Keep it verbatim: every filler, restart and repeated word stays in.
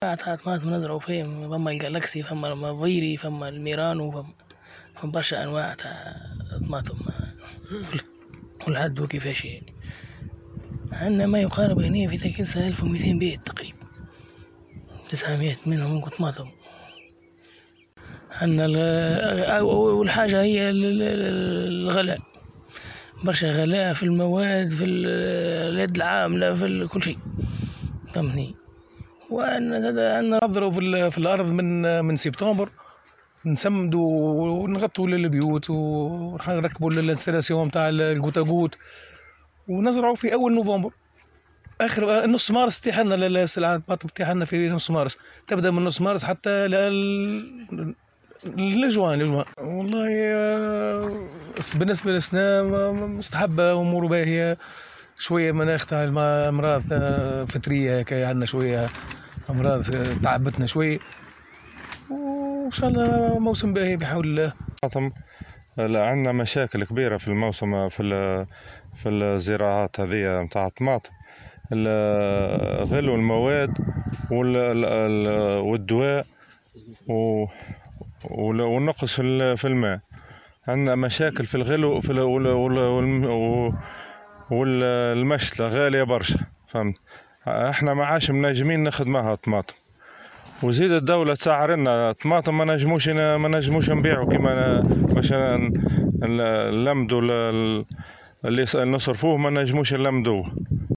تاع طماطم نزرعوا فيهم، فما الجالاكسي، فما المافيري، فما الميرانو، فما فما برشا أنواع تاع طماطم والعدو كيفاش يعني. عندنا ما يقارب هنا في تكلسة ألف ومئتين بيت تقريبا، تسعمية منهم طماطم. عندنا والحاجة هي الغلاء، برشا غلاء في المواد، في اليد العاملة، في كل شيء، فهمتني. وعندنا نحضروا في الأرض من من سبتمبر، نسمدوا ونغطوا للبيوت ونركبوا الانستالاسيون تاع الكوتاكوت، ونزرعوا في أول نوفمبر. آخر نص مارس تيح لنا السلعة الطماطم تيح لنا في نص مارس، تبدأ من نص مارس حتى لجوان لجوان. والله بالنسبة لسنا مستحبة وأمور باهية، شوية مناخ تاع أمراض فطرية هكا، عندنا شوية أمراض تعبتنا شوية، وإن شاء الله موسم باهي بحول الله. لا، عندنا مشاكل كبيرة في الموسم في في الزراعات هذه متاع الطماطم، غلو المواد والدواء والنقص في الماء. عندنا مشاكل في الغلو في والمشتلة غالية برشا، فهمت. احنا ما عاش منجمين نخدمها الطماطم، وزيد الدولة تسعر لنا الطماطم ما نجموش ما نجموش نبيعوا كيما باش نلمدوا اللي نصرفوه، ما نجموش نلمدوه.